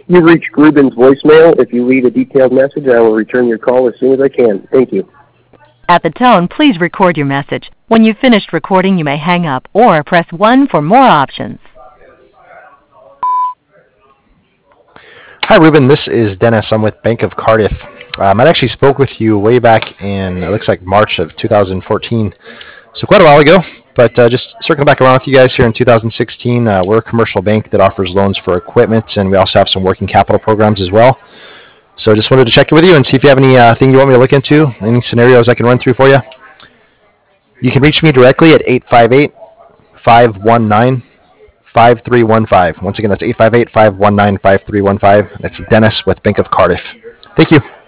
You've reached Ruben's voicemail. If you leave a detailed message, I will return your call as soon as I can. Thank you. At the tone, please record your message. When you've finished recording, you may hang up or press 1 for more options. Hi, Ruben. This is Dennis. I'm with Bank of Cardiff. I actually spoke with you way back in, it looks like March of 2014, so quite a while ago. But just circling back around with you guys here in 2016, we're a commercial bank that offers loans for equipment, and we also have some working capital programs as well. So just wanted to check in with you and see if you have anything you want me to look into, any scenarios I can run through for you. You can reach me directly at 858-519-5315. Once again, that's 858-519-5315. That's Dennis with Bank of Cardiff. Thank you.